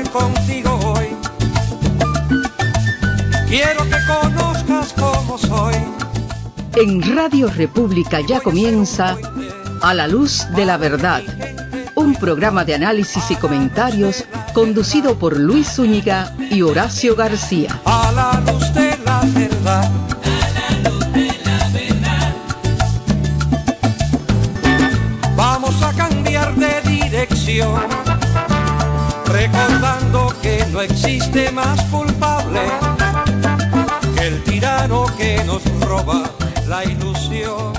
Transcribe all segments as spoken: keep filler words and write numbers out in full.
contigo hoy. Quiero que conozcas cómo soy. En Radio República ya comienza A la Luz de la Verdad, un programa de análisis y comentarios conducido por Luis Zúñiga y Horacio García. A la luz de la verdad. A la luz de la verdad. Vamos a cambiar de dirección, recordando que no existe más culpable que el tirano que nos roba la ilusión.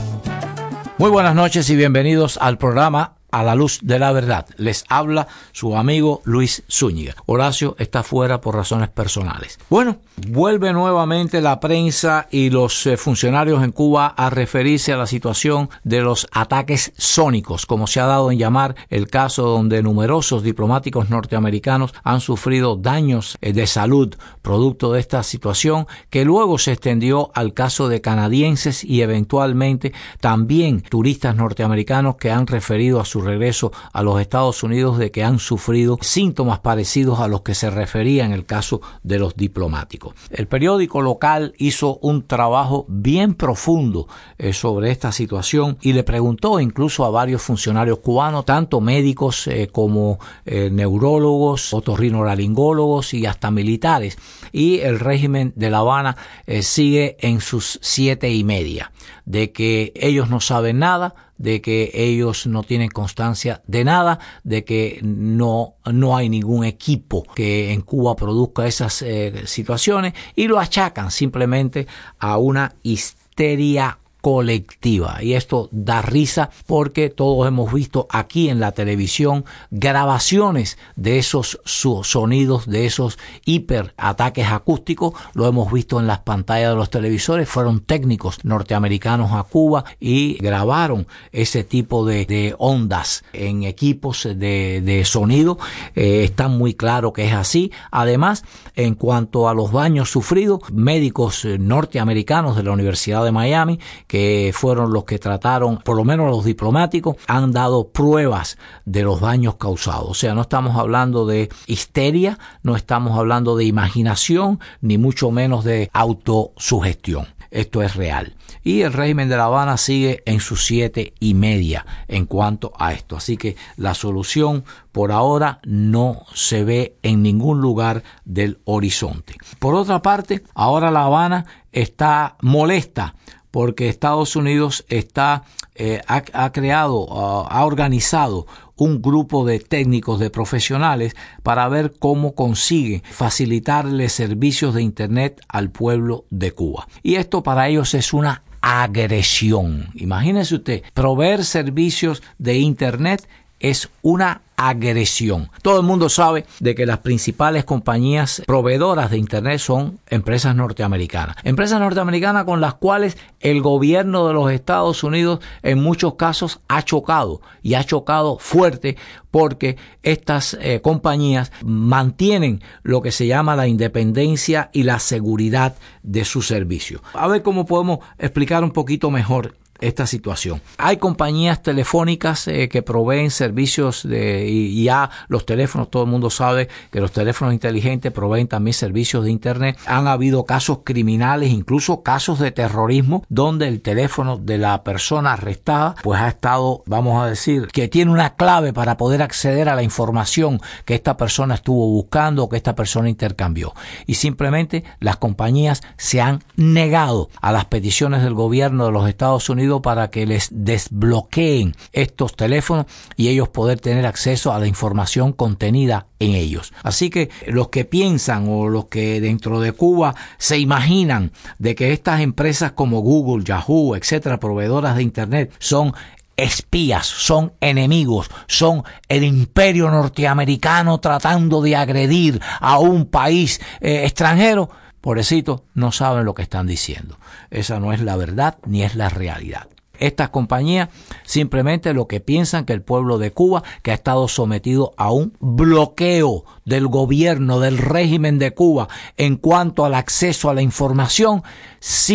Muy buenas noches y bienvenidos al programa A la Luz de la Verdad. Les habla su amigo Luis Zúñiga. Horacio está fuera por razones personales. Bueno, vuelve nuevamente la prensa y los eh, funcionarios en Cuba a referirse a la situación de los ataques sónicos, como se ha dado en llamar el caso donde numerosos diplomáticos norteamericanos han sufrido daños eh, de salud producto de esta situación, que luego se extendió al caso de canadienses y eventualmente también turistas norteamericanos que han referido a su regreso a los Estados Unidos de que han sufrido síntomas parecidos a los que se refería en el caso de los diplomáticos. El periódico local hizo un trabajo bien profundo eh, sobre esta situación y le preguntó incluso a varios funcionarios cubanos, tanto médicos eh, como eh, neurólogos, otorrinolaringólogos y hasta militares, y el régimen de La Habana eh, sigue en sus siete y media, de que ellos no saben nada, de que ellos no tienen constancia de nada, de que no, no hay ningún equipo que en Cuba produzca esas eh, situaciones, y lo achacan simplemente a una histeria colectiva. Y esto da risa porque todos hemos visto aquí en la televisión grabaciones de esos sonidos, de esos hiperataques acústicos. Lo hemos visto en las pantallas de los televisores. Fueron técnicos norteamericanos a Cuba y grabaron ese tipo de, de ondas en equipos de, de sonido. Eh, está muy claro que es así. Además, en cuanto a los daños sufridos, médicos norteamericanos de la Universidad de Miami, que fueron los que trataron, por lo menos los diplomáticos, han dado pruebas de los daños causados. O sea, no estamos hablando de histeria, no estamos hablando de imaginación, ni mucho menos de autosugestión. Esto es real. Y el régimen de La Habana sigue en sus siete y media en cuanto a esto. Así que la solución por ahora no se ve en ningún lugar del horizonte. Por otra parte, ahora La Habana está molesta porque Estados Unidos está eh, ha, ha creado, uh, ha organizado un grupo de técnicos, de profesionales, para ver cómo consigue facilitarle servicios de Internet al pueblo de Cuba. Y esto para ellos es una agresión. Imagínese usted, proveer servicios de Internet es una agresión. Todo el mundo sabe de que las principales compañías proveedoras de Internet son empresas norteamericanas. Empresas norteamericanas con las cuales el gobierno de los Estados Unidos en muchos casos ha chocado, y ha chocado fuerte, porque estas eh, compañías mantienen lo que se llama la independencia y la seguridad de su servicio. A ver cómo podemos explicar un poquito mejor esta situación. Hay compañías telefónicas eh, que proveen servicios de, y, y ya los teléfonos, todo el mundo sabe que los teléfonos inteligentes proveen también servicios de Internet. Han habido casos criminales, incluso casos de terrorismo, donde el teléfono de la persona arrestada pues ha estado, vamos a decir, que tiene una clave para poder acceder a la información que esta persona estuvo buscando o que esta persona intercambió. Y simplemente las compañías se han negado a las peticiones del gobierno de los Estados Unidos para que les desbloqueen estos teléfonos y ellos poder tener acceso a la información contenida en ellos. Así que los que piensan o los que dentro de Cuba se imaginan de que estas empresas como Google, Yahoo, etcétera, proveedoras de Internet, son espías, son enemigos, son el imperio norteamericano tratando de agredir a un país eh, extranjero, pobrecitos, no saben lo que están diciendo. Esa no es la verdad ni es la realidad. Estas compañías simplemente lo que piensan que el pueblo de Cuba, que ha estado sometido a un bloqueo del gobierno, del régimen de Cuba en cuanto al acceso a la información, sí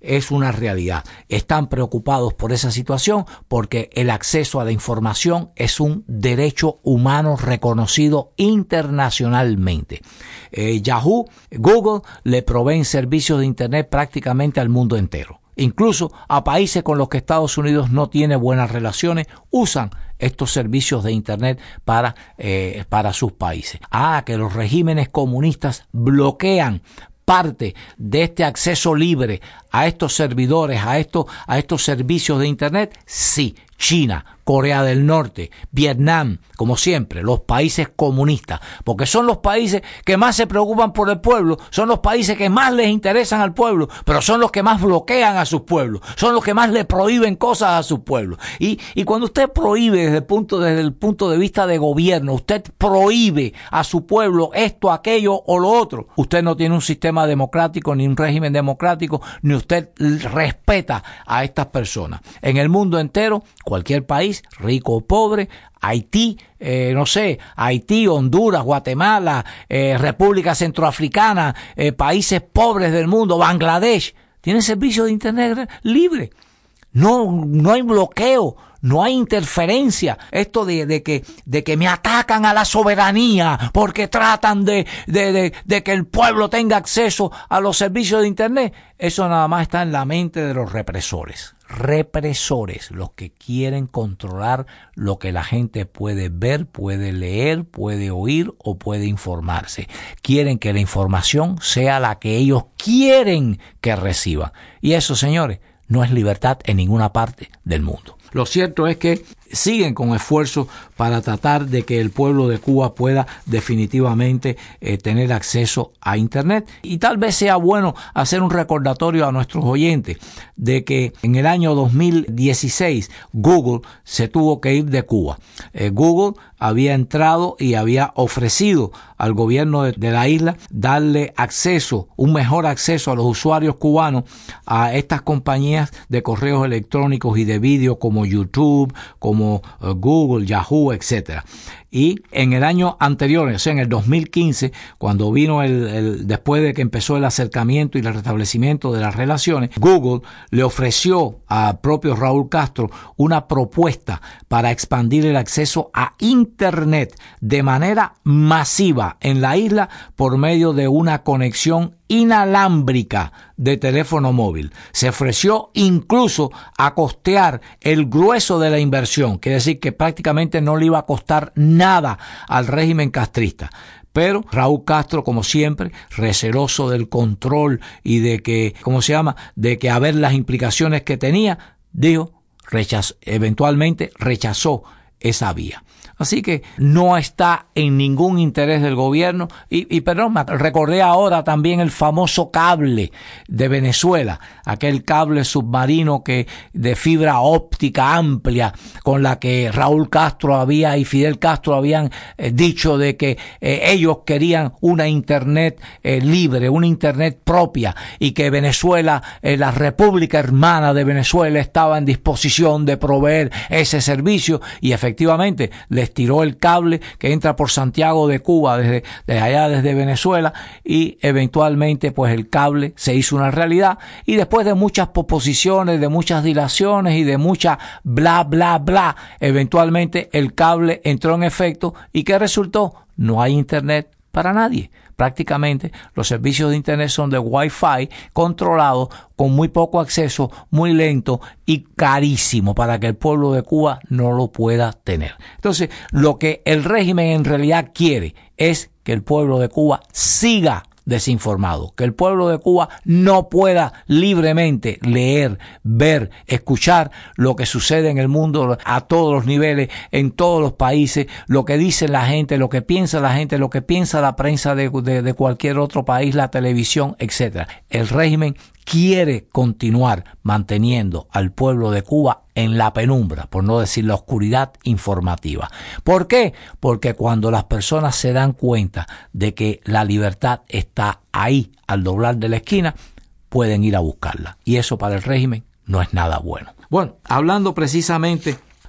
es una realidad. Están preocupados por esa situación porque el acceso a la información es un derecho humano reconocido internacionalmente. Eh, Yahoo, Google le proveen servicios de Internet prácticamente al mundo entero. Incluso a países con los que Estados Unidos no tiene buenas relaciones, usan estos servicios de Internet para, eh, para sus países. Ah, que los regímenes comunistas bloquean parte de este acceso libre a estos servidores, a estos, a estos servicios de Internet. Sí, China, Corea del Norte, Vietnam, como siempre, los países comunistas, porque son los países que más se preocupan por el pueblo, son los países que más les interesan al pueblo, pero son los que más bloquean a sus pueblos, son los que más le prohíben cosas a sus pueblos. Y, y cuando usted prohíbe desde el punto, desde el punto de vista de gobierno, usted prohíbe a su pueblo esto, aquello o lo otro, usted no tiene un sistema democrático, ni un régimen democrático, ni usted respeta a estas personas. En el mundo entero, cualquier país, rico o pobre, Haití, eh, no sé, Haití, Honduras, Guatemala, eh, República Centroafricana, eh, países pobres del mundo, Bangladesh, tienen servicio de Internet libre. No, no hay bloqueo, no hay interferencia. Esto de, de que, de que me atacan a la soberanía porque tratan de, de, de, de que el pueblo tenga acceso a los servicios de Internet, eso nada más está en la mente de los represores. Represores, los que quieren controlar lo que la gente puede ver, puede leer, puede oír o puede informarse. Quieren que la información sea la que ellos quieren que reciban. Y eso, señores, no es libertad en ninguna parte del mundo. Lo cierto es que siguen con esfuerzos para tratar de que el pueblo de Cuba pueda definitivamente eh, tener acceso a Internet. Y tal vez sea bueno hacer un recordatorio a nuestros oyentes de que en el año dos mil dieciséis Google se tuvo que ir de Cuba. Eh, Google había entrado y había ofrecido al gobierno de, de la isla darle acceso, un mejor acceso a los usuarios cubanos a estas compañías de correos electrónicos y de vídeo como YouTube, como uh, Google, Yahoo, etcétera. Y en el año anterior, o sea, en el dos mil quince, cuando vino el, el, después de que empezó el acercamiento y el restablecimiento de las relaciones, Google le ofreció al propio Raúl Castro una propuesta para expandir el acceso a Internet de manera masiva en la isla por medio de una conexión inalámbrica de teléfono móvil. Se ofreció incluso a costear el grueso de la inversión, quiere decir que prácticamente no le iba a costar nada al régimen castrista. Pero Raúl Castro, como siempre, receloso del control y de que, ¿cómo se llama?, de que a ver las implicaciones que tenía, dijo, rechazó, eventualmente rechazó esa vía. Así que no está en ningún interés del gobierno. Y, y perdón, me recordé ahora también el famoso cable de Venezuela, aquel cable submarino que de fibra óptica amplia con la que Raúl Castro había y Fidel Castro habían eh, dicho de que eh, ellos querían una Internet eh, libre, una Internet propia, y que Venezuela, eh, la República Hermana de Venezuela, estaba en disposición de proveer ese servicio. Y efectivamente les tiró el cable que entra por Santiago de Cuba desde, desde allá desde Venezuela, y eventualmente pues el cable se hizo una realidad, y después de muchas proposiciones, de muchas dilaciones y de mucha bla bla bla, eventualmente el cable entró en efecto. ¿Y qué resultó? No hay Internet para nadie. Prácticamente los servicios de Internet son de Wi-Fi controlados, con muy poco acceso, muy lento y carísimo para que el pueblo de Cuba no lo pueda tener. Entonces, lo que el régimen en realidad quiere es que el pueblo de Cuba siga desinformado, que el pueblo de Cuba no pueda libremente leer, ver, escuchar lo que sucede en el mundo a todos los niveles, en todos los países, lo que dice la gente, lo que piensa la gente, lo que piensa la prensa de, de, de cualquier otro país, la televisión, etcétera. El régimen quiere continuar manteniendo al pueblo de Cuba en la penumbra, por no decir la oscuridad informativa. ¿Por qué? Porque cuando las personas se dan cuenta de que la libertad está ahí al doblar de la esquina, pueden ir a buscarla. Y eso para el régimen no es nada bueno. Bueno, hablando precisamente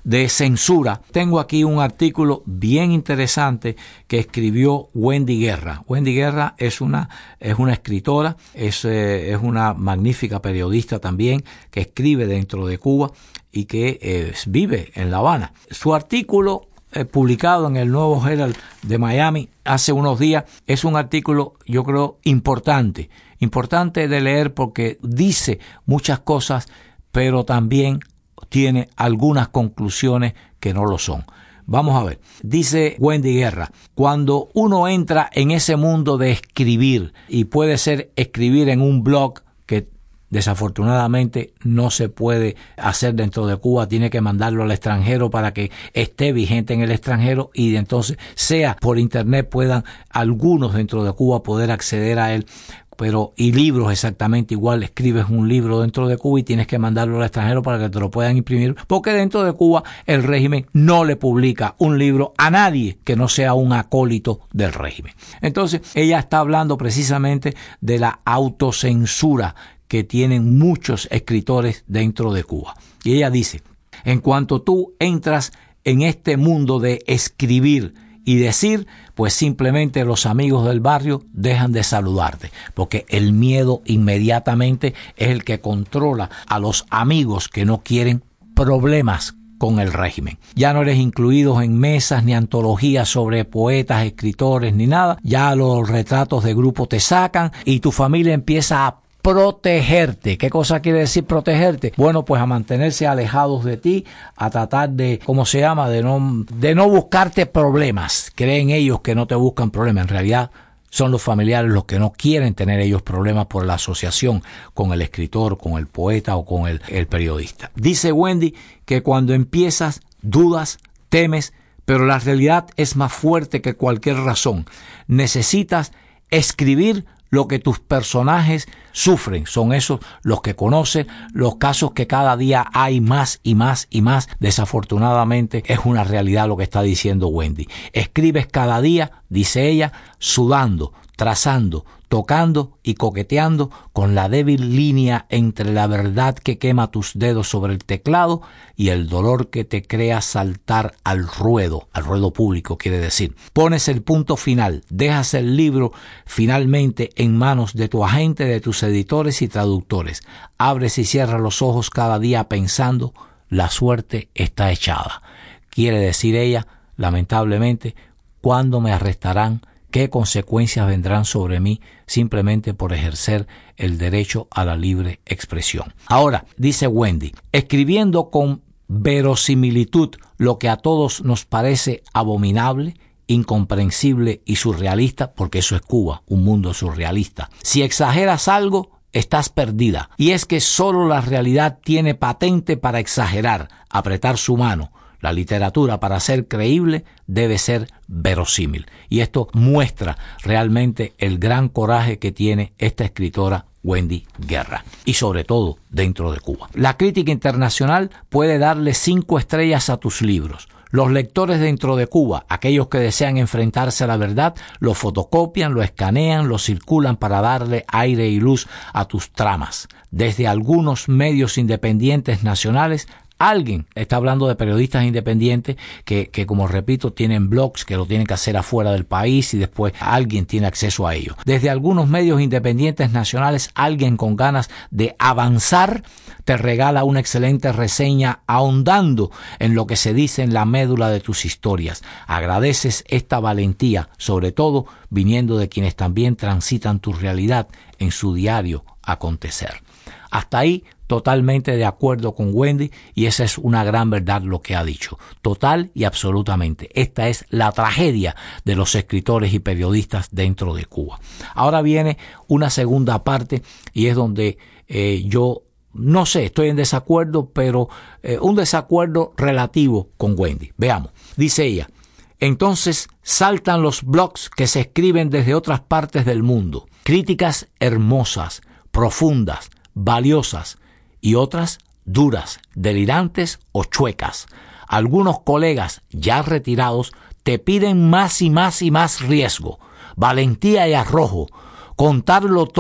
de censura, tengo aquí un artículo bien interesante que escribió Wendy Guerra. Wendy Guerra es una, es una escritora, es, eh, es una magnífica periodista también que escribe dentro de Cuba y que eh, vive en La Habana. Su artículo eh, publicado en el Nuevo Herald de Miami hace unos días es un artículo, yo creo, importante, importante de leer porque dice muchas cosas, pero también tiene algunas conclusiones que no lo son. Vamos a ver, dice Wendy Guerra, cuando uno entra en ese mundo de escribir, y puede ser escribir en un blog que desafortunadamente no se puede hacer dentro de Cuba, tiene que mandarlo al extranjero para que esté vigente en el extranjero y entonces sea por internet puedan algunos dentro de Cuba poder acceder a él. Pero, y libros exactamente igual, escribes un libro dentro de Cuba y tienes que mandarlo al extranjero para que te lo puedan imprimir, porque dentro de Cuba el régimen no le publica un libro a nadie que no sea un acólito del régimen. Entonces, ella está hablando precisamente de la autocensura que tienen muchos escritores dentro de Cuba. Y ella dice, en cuanto tú entras en este mundo de escribir y decir, pues simplemente los amigos del barrio dejan de saludarte, porque el miedo inmediatamente es el que controla a los amigos que no quieren problemas con el régimen. Ya no eres incluido en mesas ni antologías sobre poetas, escritores ni nada. Ya los retratos de grupo te sacan y tu familia empieza a protegerte. ¿Qué cosa quiere decir protegerte? Bueno, pues a mantenerse alejados de ti, a tratar de, ¿cómo se llama? De no, de no buscarte problemas. Creen ellos que no te buscan problemas. En realidad son los familiares los que no quieren tener ellos problemas por la asociación con el escritor, con el poeta o con el, el periodista. Dice Wendy que cuando empiezas, dudas, temes, pero la realidad es más fuerte que cualquier razón. Necesitas escribir lo que tus personajes sufren. Son esos los que conocen los casos que cada día hay más y más y más. Desafortunadamente es una realidad lo que está diciendo Wendy. Escribes cada día, dice ella, sudando, trazando, tocando y coqueteando con la débil línea entre la verdad que quema tus dedos sobre el teclado y el dolor que te crea saltar al ruedo, al ruedo público quiere decir. Pones el punto final, dejas el libro finalmente en manos de tu agente, de tus editores y traductores. Abres y cierras los ojos cada día pensando, la suerte está echada. Quiere decir ella, lamentablemente, ¿cuándo me arrestarán? ¿Qué consecuencias vendrán sobre mí simplemente por ejercer el derecho a la libre expresión? Ahora, dice Wendy, escribiendo con verosimilitud lo que a todos nos parece abominable, incomprensible y surrealista, porque eso es Cuba, un mundo surrealista. Si exageras algo, estás perdida. Y es que solo la realidad tiene patente para exagerar, apretar su mano. La literatura, para ser creíble, debe ser verosímil. Y esto muestra realmente el gran coraje que tiene esta escritora Wendy Guerra. Y sobre todo dentro de Cuba. La crítica internacional puede darle cinco estrellas a tus libros. Los lectores dentro de Cuba, aquellos que desean enfrentarse a la verdad, lo fotocopian, lo escanean, lo circulan para darle aire y luz a tus tramas. Desde algunos medios independientes nacionales, alguien está hablando de periodistas independientes que, que, como repito, tienen blogs que lo tienen que hacer afuera del país y después alguien tiene acceso a ellos. Desde algunos medios independientes nacionales, alguien con ganas de avanzar te regala una excelente reseña ahondando en lo que se dice en la médula de tus historias. Agradeces esta valentía, sobre todo viniendo de quienes también transitan tu realidad en su diario acontecer. Hasta ahí totalmente de acuerdo con Wendy y esa es una gran verdad lo que ha dicho. Total y absolutamente. Esta es la tragedia de los escritores y periodistas dentro de Cuba. Ahora viene una segunda parte y es donde eh, yo no sé, estoy en desacuerdo, pero eh, un desacuerdo relativo con Wendy. Veamos. Dice ella, entonces saltan los blogs que se escriben desde otras partes del mundo. Críticas hermosas, profundas, valiosas y otras duras, delirantes o chuecas. Algunos colegas ya retirados te piden más y más y más riesgo, valentía y arrojo, contarlo todo,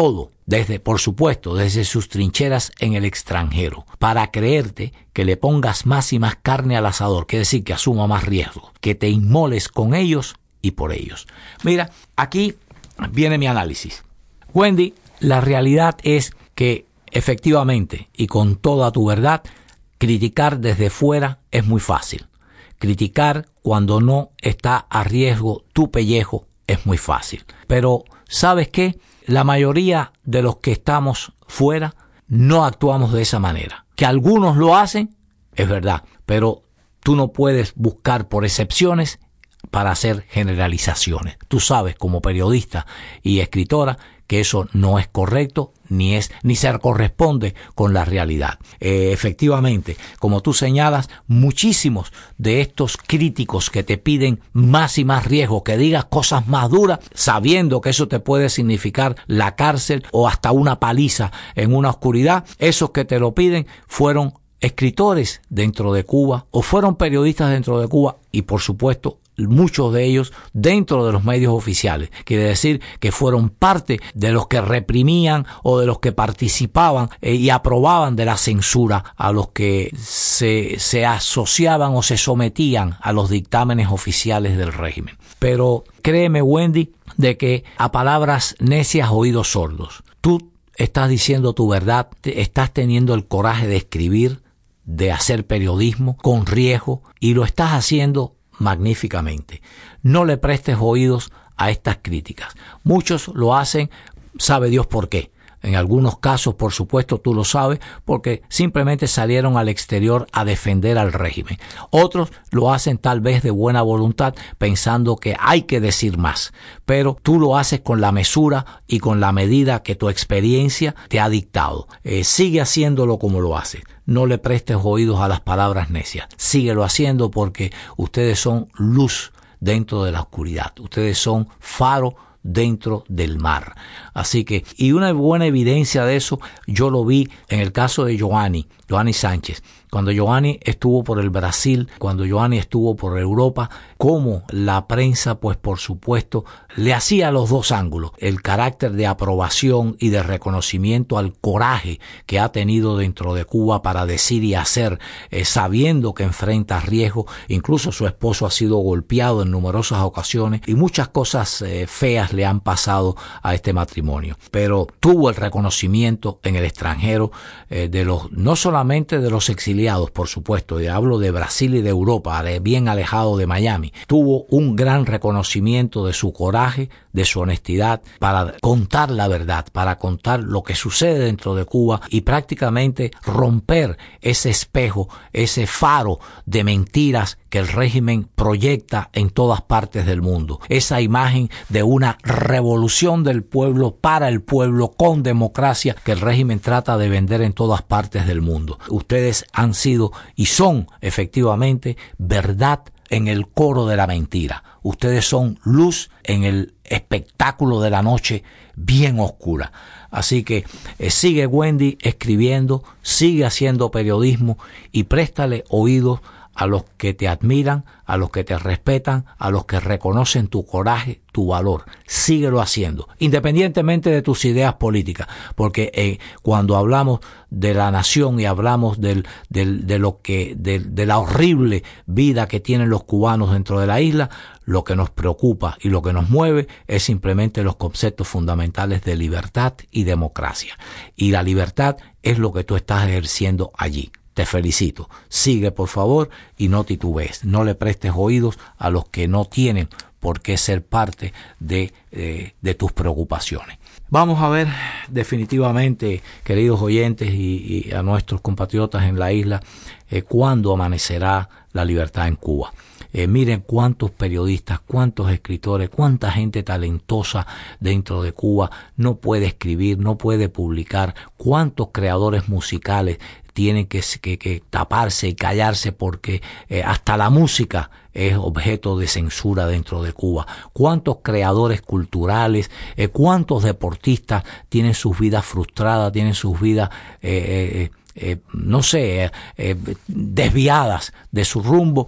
desde, por supuesto, desde sus trincheras en el extranjero, para creerte que le pongas más y más carne al asador, quiere decir que asuma más riesgo, que te inmoles con ellos y por ellos. Mira, aquí viene mi análisis. Wendy, la realidad es que efectivamente y con toda tu verdad, criticar desde fuera es muy fácil. Criticar cuando no está a riesgo tu pellejo es muy fácil. Pero, ¿sabes qué? La mayoría de los que estamos fuera no actuamos de esa manera. Que algunos lo hacen, es verdad, pero tú no puedes buscar por excepciones para hacer generalizaciones. Tú sabes, como periodista y escritora, que eso no es correcto, ni es ni se corresponde con la realidad. Eh, efectivamente, como tú señalas, muchísimos de estos críticos que te piden más y más riesgo, que digas cosas más duras, sabiendo que eso te puede significar la cárcel o hasta una paliza en una oscuridad, esos que te lo piden fueron escritores dentro de Cuba o fueron periodistas dentro de Cuba y, por supuesto, muchos de ellos dentro de los medios oficiales. Quiere decir que fueron parte de los que reprimían o de los que participaban eh, y aprobaban de la censura a los que se, se asociaban o se sometían a los dictámenes oficiales del régimen. Pero créeme, Wendy, de que a palabras necias oídos sordos. Tú estás diciendo tu verdad, estás teniendo el coraje de escribir, de hacer periodismo con riesgo y lo estás haciendo magníficamente. No le prestes oídos a estas críticas. Muchos lo hacen, sabe Dios por qué. En algunos casos, por supuesto, tú lo sabes, porque simplemente salieron al exterior a defender al régimen. Otros lo hacen tal vez de buena voluntad, pensando que hay que decir más. Pero tú lo haces con la mesura y con la medida que tu experiencia te ha dictado. Eh, sigue haciéndolo como lo haces. No le prestes oídos a las palabras necias. Síguelo haciendo porque ustedes son luz dentro de la oscuridad. Ustedes son faro dentro del mar. Así que, y una buena evidencia de eso, yo lo vi en el caso de Yohani, Yohani Sánchez. Cuando Yohani estuvo por el Brasil, cuando Yohani estuvo por Europa, cómo la prensa, pues por supuesto, le hacía los dos ángulos. El carácter de aprobación y de reconocimiento al coraje que ha tenido dentro de Cuba para decir y hacer, eh, sabiendo que enfrenta riesgo. Incluso su esposo ha sido golpeado en numerosas ocasiones y muchas cosas eh, feas le han pasado a este matrimonio. Pero tuvo el reconocimiento en el extranjero eh, de los, no solamente de los exiliados, por supuesto, y hablo de Brasil y de Europa, bien alejado de Miami. Tuvo un gran reconocimiento de su coraje, de su honestidad, para contar la verdad, para contar lo que sucede dentro de Cuba y prácticamente romper ese espejo, ese faro de mentiras que el régimen proyecta en todas partes del mundo. Esa imagen de una revolución del pueblo para el pueblo con democracia que el régimen trata de vender en todas partes del mundo. Ustedes han sido y son efectivamente verdad en el coro de la mentira. Ustedes son luz en el espectáculo de la noche bien oscura. Así que eh, sigue Wendy escribiendo, sigue haciendo periodismo y préstale oídos a los que te admiran, a los que te respetan, a los que reconocen tu coraje, tu valor. Síguelo haciendo, independientemente de tus ideas políticas, porque eh, cuando hablamos de la nación y hablamos del, del, de lo que, de, de la horrible vida que tienen los cubanos dentro de la isla, lo que nos preocupa y lo que nos mueve es simplemente los conceptos fundamentales de libertad y democracia. Y la libertad es lo que tú estás ejerciendo allí. Te felicito. Sigue, por favor, y no titubees. No le prestes oídos a los que no tienen por qué ser parte de, eh, de tus preocupaciones. Vamos a ver definitivamente, queridos oyentes y, y a nuestros compatriotas en la isla, eh, cuándo amanecerá la libertad en Cuba. Eh, miren cuántos periodistas, cuántos escritores, cuánta gente talentosa dentro de Cuba no puede escribir, no puede publicar, cuántos creadores musicales tienen que, que, que taparse y callarse porque eh, hasta la música es objeto de censura dentro de Cuba. Cuántos creadores culturales, eh, cuántos deportistas tienen sus vidas frustradas, tienen sus vidas eh, eh, eh, no sé, eh, eh, desviadas de su rumbo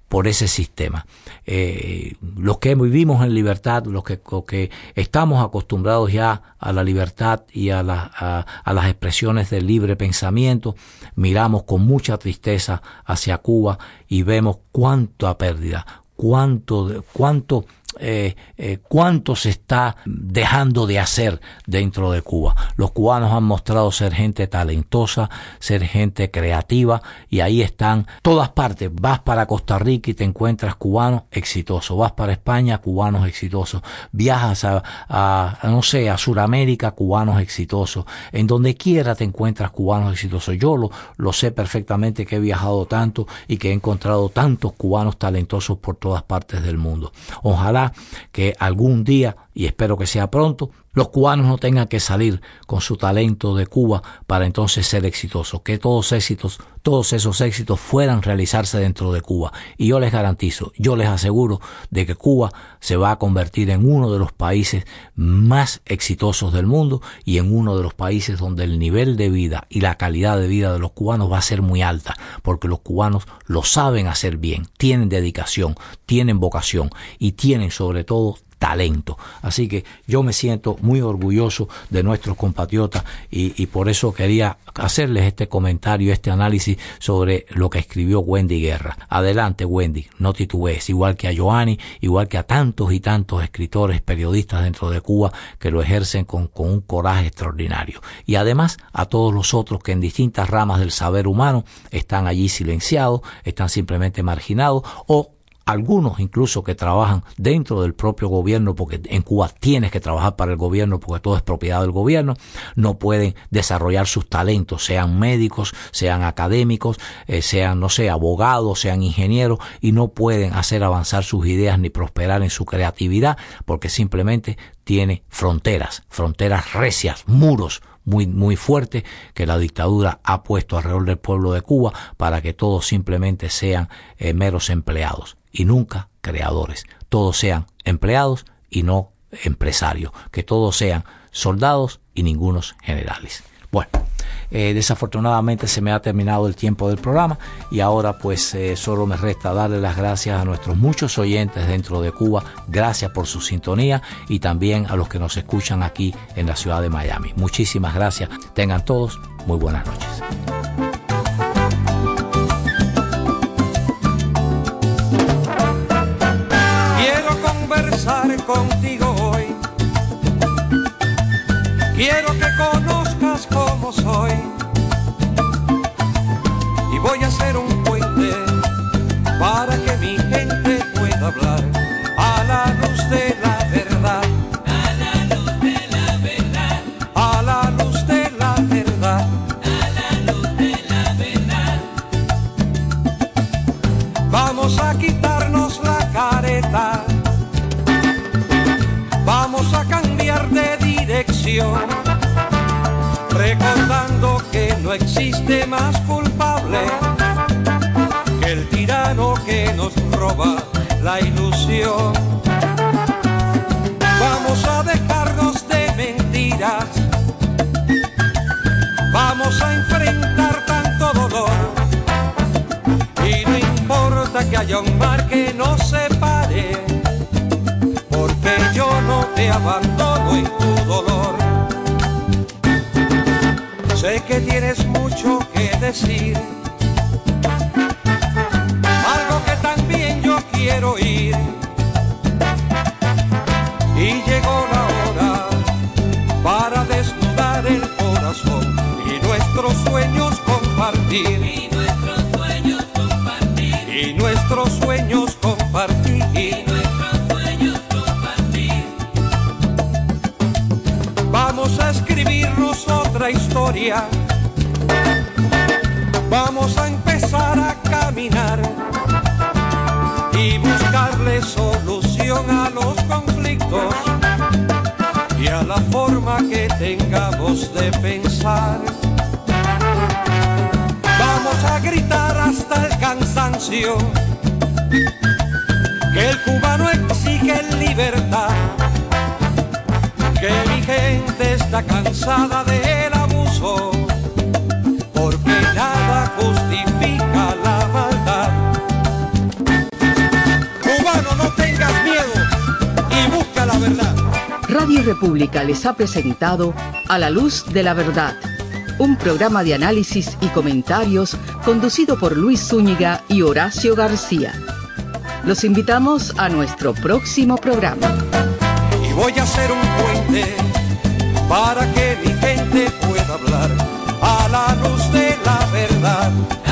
por ese sistema. Eh, los que vivimos en libertad, los que, los que estamos acostumbrados ya a la libertad y a, la, a, a las expresiones del libre pensamiento, miramos con mucha tristeza hacia Cuba y vemos cuánta pérdida, cuánto, cuánto Eh, eh, cuánto se está dejando de hacer dentro de Cuba. Los cubanos han mostrado ser gente talentosa, ser gente creativa, y ahí están todas partes. Vas para Costa Rica y te encuentras cubanos exitosos, vas para España, cubanos exitosos, viajas a, a, a no sé, a Sudamérica, cubanos exitosos, en donde quiera te encuentras cubanos exitosos. Yo lo, lo sé perfectamente, que he viajado tanto y que he encontrado tantos cubanos talentosos por todas partes del mundo. Ojalá que algún día, y espero que sea pronto, los cubanos no tengan que salir con su talento de Cuba para entonces ser exitosos, que todos éxitos, todos esos éxitos fueran a realizarse dentro de Cuba. Y yo les garantizo, yo les aseguro de que Cuba se va a convertir en uno de los países más exitosos del mundo y en uno de los países donde el nivel de vida y la calidad de vida de los cubanos va a ser muy alta, porque los cubanos lo saben hacer bien, tienen dedicación, tienen vocación y tienen sobre todo talento. Así que yo me siento muy orgulloso de nuestros compatriotas y, y por eso quería hacerles este comentario, este análisis sobre lo que escribió Wendy Guerra. Adelante, Wendy, no titubees, igual que a Joanny, igual que a tantos y tantos escritores, periodistas dentro de Cuba que lo ejercen con, con un coraje extraordinario. Y además a todos los otros que en distintas ramas del saber humano están allí silenciados, están simplemente marginados, o algunos incluso que trabajan dentro del propio gobierno, porque en Cuba tienes que trabajar para el gobierno porque todo es propiedad del gobierno, no pueden desarrollar sus talentos, sean médicos, sean académicos, eh, sean, no sé, abogados, sean ingenieros, y no pueden hacer avanzar sus ideas ni prosperar en su creatividad porque simplemente tiene fronteras, fronteras recias, muros muy, muy fuertes que la dictadura ha puesto alrededor del pueblo de Cuba para que todos simplemente sean eh, meros empleados y nunca creadores. Todos sean empleados y no empresarios. Que todos sean soldados y ningunos generales. Bueno, eh, desafortunadamente se me ha terminado el tiempo del programa y ahora pues eh, solo me resta darle las gracias a nuestros muchos oyentes dentro de Cuba. Gracias por su sintonía y también a los que nos escuchan aquí en la ciudad de Miami. Muchísimas gracias. Tengan todos muy buenas noches. Contigo hoy quiero que conozcas cómo soy y voy a hacer un puente para que mi gente pueda hablar a la luz de la verdad, a la luz de la verdad, a la luz de la verdad, a la luz de la verdad. Vamos a quitarnos la careta, vamos a cambiar de dirección, recordando que no existe más culpable que el tirano que nos roba la ilusión. Vamos a dejarnos de mentiras, vamos a enfrentar tanto dolor, y no importa que haya un mar que nos separe, porque yo no te abandono en tu dolor. Sé que tienes mucho que decir, algo que también yo quiero oír, y llegó la hora para desnudar el corazón y nuestros sueños compartir, Y nuestros sueños compartir, y nuestros sueños compartir. y nuestros sueños compartir. Vamos a escribirnos otra historia, vamos a empezar a caminar y buscarle solución a los conflictos y a la forma que tengamos de pensar. Vamos a gritar hasta el cansancio que el cubano exige libertad, que mi gente está cansada del abuso, porque nada justifica la maldad. Radio República les ha presentado A la Luz de la Verdad, un programa de análisis y comentarios conducido por Luis Zúñiga y Horacio García. Los invitamos a nuestro próximo programa. Y voy a hacer un puente para que mi gente pueda hablar a la luz de la verdad.